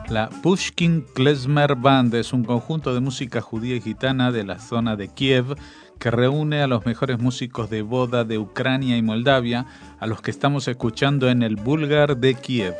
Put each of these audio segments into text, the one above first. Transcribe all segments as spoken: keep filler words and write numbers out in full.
La Pushkin Klezmer Band es un conjunto de música judía y gitana de la zona de Kiev que reúne a los mejores músicos de boda de Ucrania y Moldavia, a los que estamos escuchando en el Búlgar de Kiev.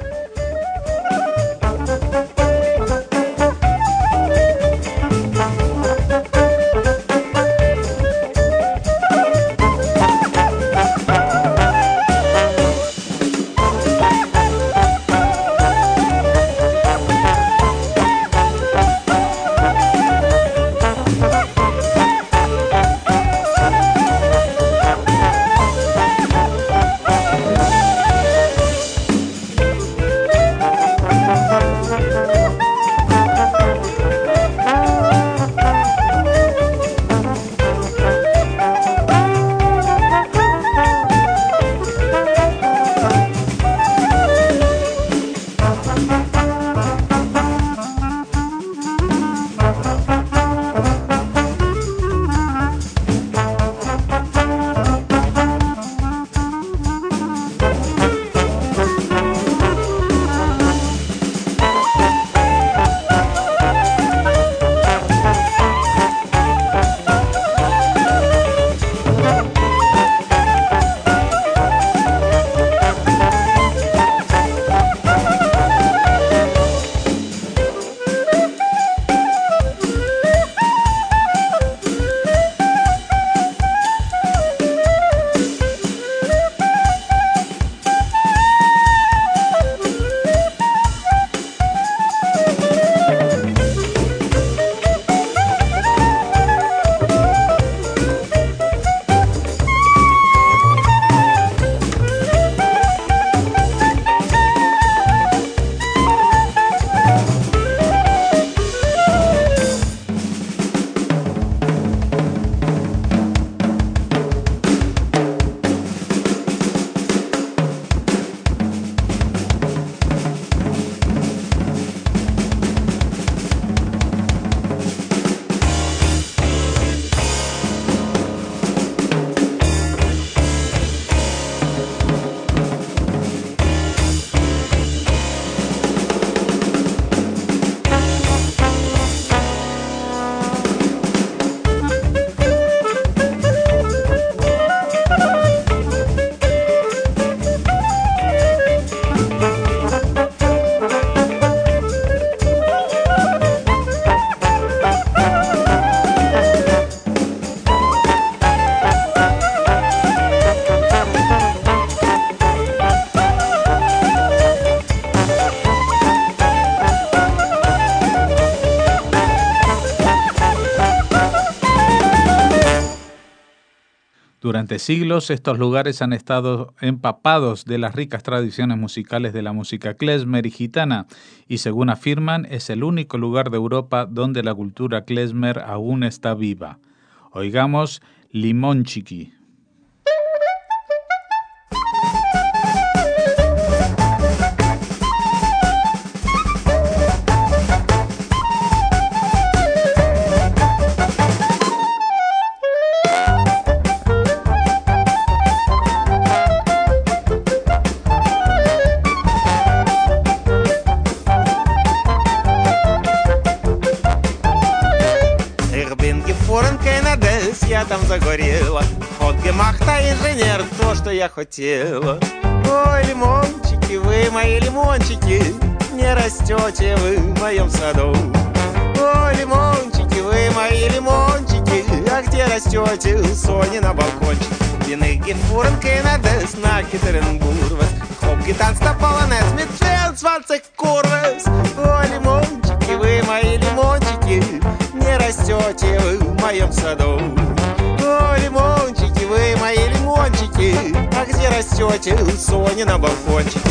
Durante siglos, estos lugares han estado empapados de las ricas tradiciones musicales de la música klezmer y gitana, y según afirman, es el único lugar de Europa donde la cultura klezmer aún está viva. Oigamos Limonchiki. Я там загорела, ход гемахта инженер, то, что я хотела. Ой, лимончики, вы мои лимончики, не растете вы в моем саду. Ой, лимончики, вы мои лимончики, а где растете, Соня на балкончике. Винныгин фурен кенадес на Кетеринбурвес, хоп гитанс на полонез, mit vierundzwanzig kurves. Ой, лимончики, вы мои лимончики, не растете вы в моем саду. О, лимончики, вы мои лимончики, а где растете, Соня на балкончике.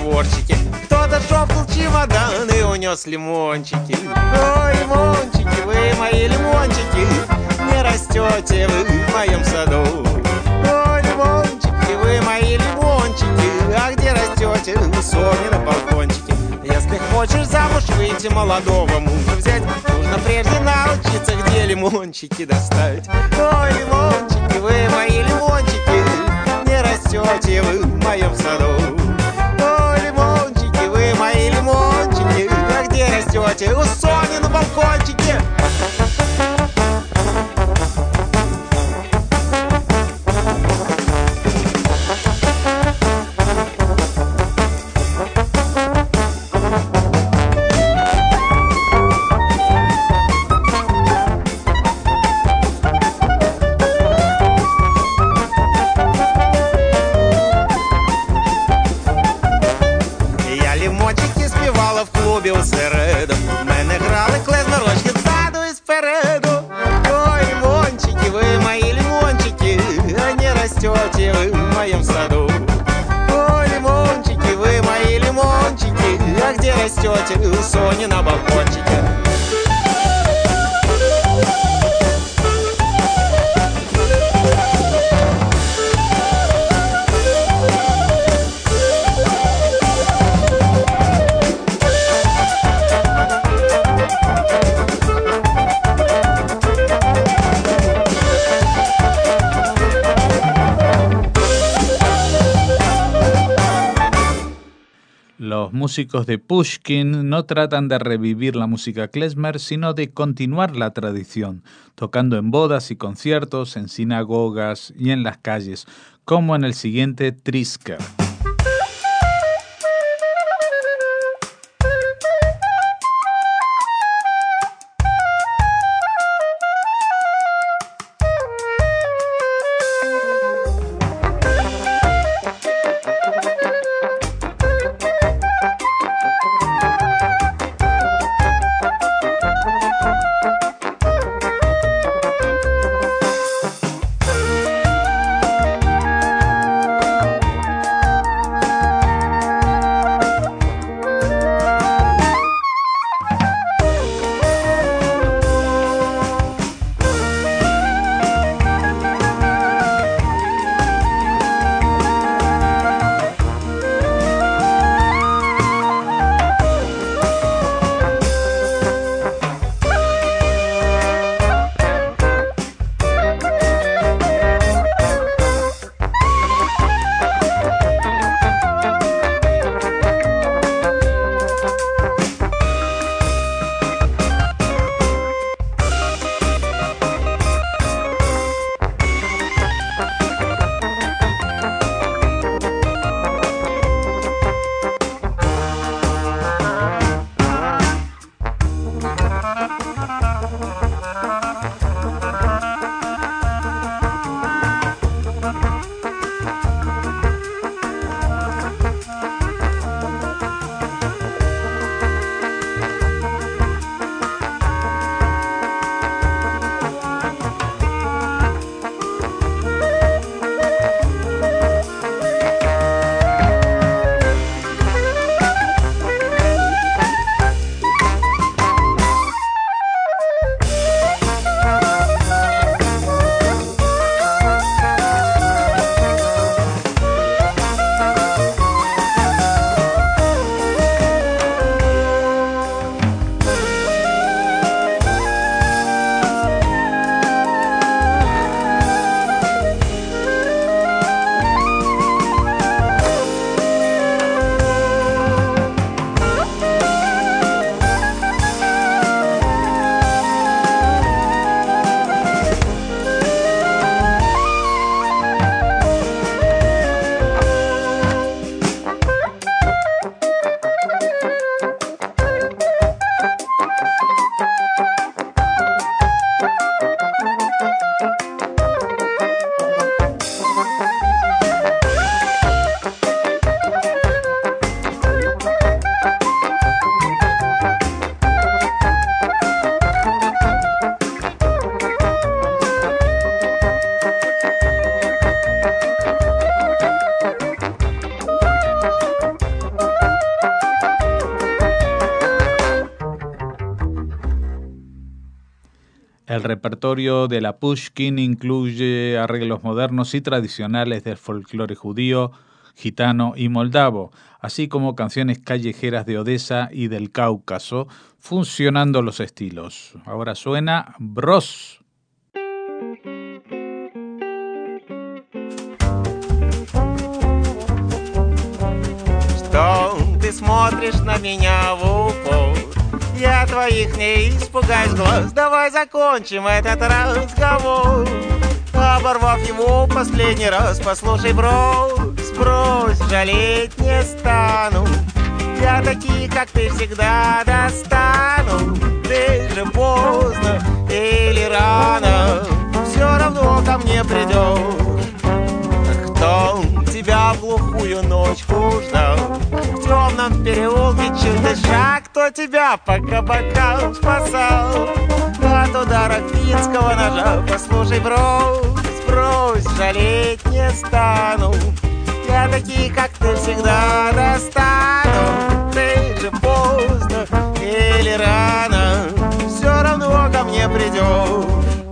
заборчике. Кто-то шопнул чемодан и унес лимончики. Ой, лимончики, вы мои лимончики, не растете вы в моем саду. Ой, лимончики, вы мои лимончики, а где растете вы, Соня, на балкончике? Если хочешь замуж выйти, молодого мужа взять, нужно прежде научиться, где лимончики достать. Ой, лимончики, вы мои лимончики, не растете вы в моем саду. Ой, лимончики, вы мои лимончики, а где растете у Сони на балкончике? У середу мене грали клезмер, рочки ззаду і спереду. Ой, лимончики, ви мої лимончики, а не растете ви в моем саду. Ой, лимончики, вы мои лимончики, а где растете у Сони на балкончике? Los músicos de Pushkin no tratan de revivir la música klezmer, sino de continuar la tradición, tocando en bodas y conciertos, en sinagogas y en las calles, como en el siguiente Triska. El repertorio de la Pushkin incluye arreglos modernos y tradicionales del folclore judío, gitano y moldavo, así como canciones callejeras de Odessa y del Cáucaso, funcionando los estilos. Ahora suena Bros. Что ты смотришь на меня в упор? Я твоих не испугаюсь глаз. Давай закончим этот разговор. Оборвав его последний раз, послушай, брось, брось, жалеть не стану. Я таких, как ты, всегда достану. Ты же поздно или рано все равно ко мне придешь. Кто тебя в глухую ночку ждал? В темном переулке чуть дыша, кто тебя по кабакам спасал? От удара финского ножа, послушай, брось, брось, жалеть не стану. Я таких, как ты, всегда достану. Ты же поздно или рано все равно ко мне придешь.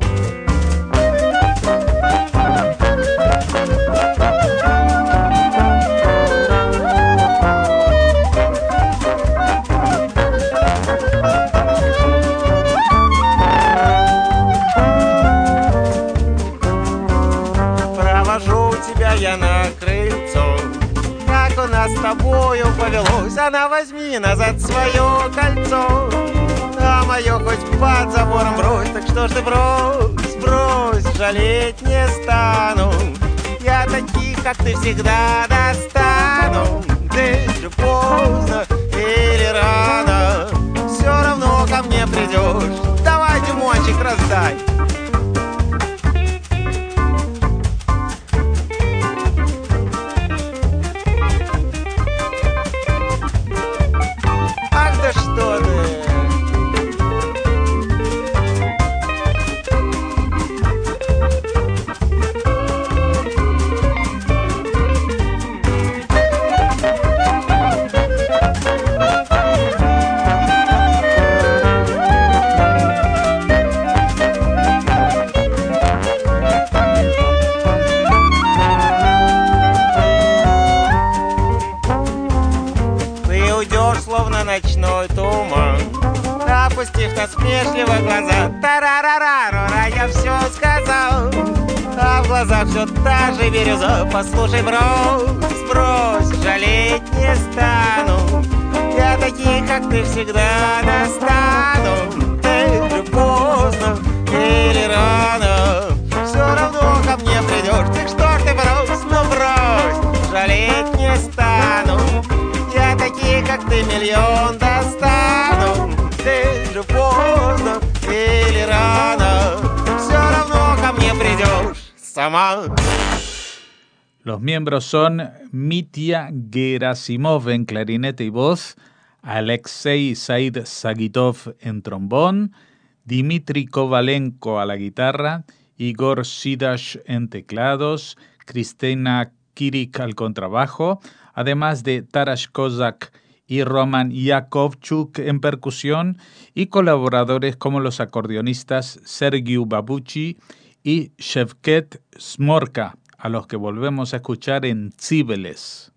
Я на крыльцо, как у нас с тобою повелось. Она возьми назад свое кольцо, а мое хоть под забором брось. Так что ж ты брось, брось, жалеть не стану. Я таких, как ты, всегда достану. Ты же поздно или рано все равно ко мне придешь. Давай, Димончик, раздай. Что ты? Ночной туман, опустив насмешливо глаза. Тарарарара, я все сказал, а в глазах все та же бирюза. Послушай, брось, брось, жалеть не стану. Я таких, как ты, всегда достану. Ты же поздно или рано все равно ко мне придешь. Так что ж ты брось, ну брось, жалеть не стану. Я таких, как ты, миллион достану. Ты же поздно или рано все равно ко мне придешь сама. Los miembros son Mitya Gerasimov en clarinete y voz, Alexei Said Sagitov en trombón, Dmitry Kovalenko a la guitarra, Igor Sidash en teclados, Kristina Kirik al contrabajo, además de Taras Kozak y Roman Yakovchuk en percusión, y colaboradores como los acordeonistas Sergiu Babuchi y Shevket Smorka, a los que volvemos a escuchar en Cibeles.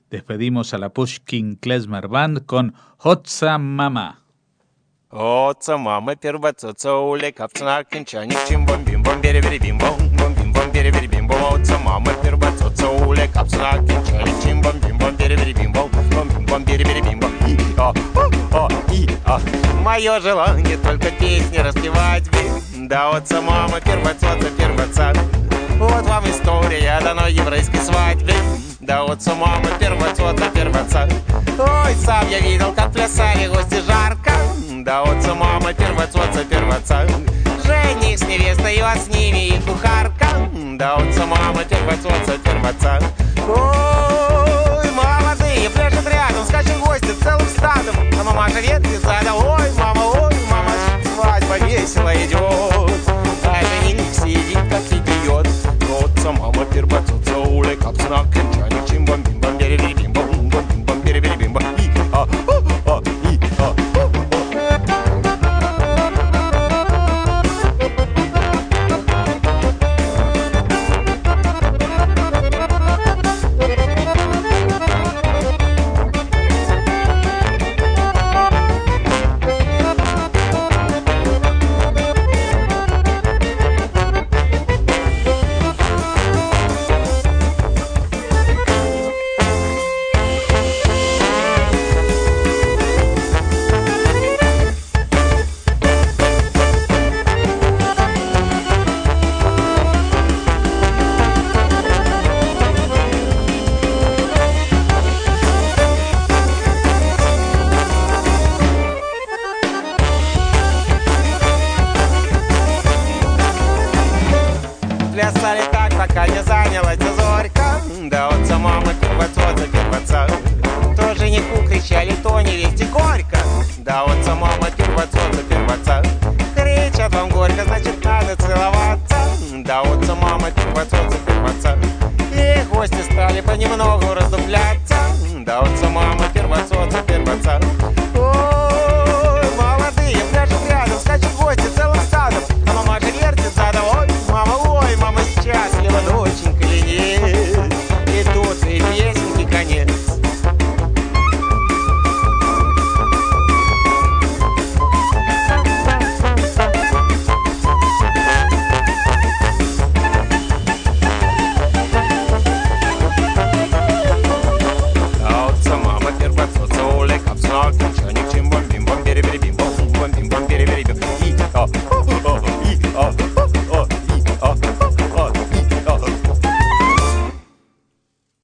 Despedimos a la Pushkin Klezmer Band con Hotza Mama. Отца, мама, первоцоца, уля, капцна, кенчаник, чимбом, бимбом, бери-бери-бимбом, бом-бимбом, бери-бери-бимбом. Отца, мама, первоцоца, уля, капцна, кенчаник, чимбом, бимбом, бери-бери-бимбом, бом-бимбом, бери-бери-бимбом. И-а, о, и-а. Мое желание только песни распевать бы. Да, отца, мама, первоцоца, первоца. Вот вам история данной еврейской свадьбы. Да, отца, мама, первоцоца, первоца. Ой, сам я видел, как плясали гости жарко. Да, отца, мама, первоцоца, первоца. Жених с невестой, а с ними и кухарка. Да, отца, мама, первоцоца, первоца. Ой, молодые пляшут рядом, скачут гости целым стадом. А мамаша ветки задом. Ой, мама, ой, мама, свадьба весело идет. А жених сидит, как и пьет. Отца, мама, первоцоца, уля, капцна, кенчаник, чимбом, бимбом, бери-бери-бимбом, бом-бимбом, бери-бери-бимбом. И-а, о-о, и-а. Плясали так, пока не занялась зорька. Да, отца, мама, первоцоца, первоца. То жениху кричали, то невесте горько. Да, отца, мама, первоцоца, первоца.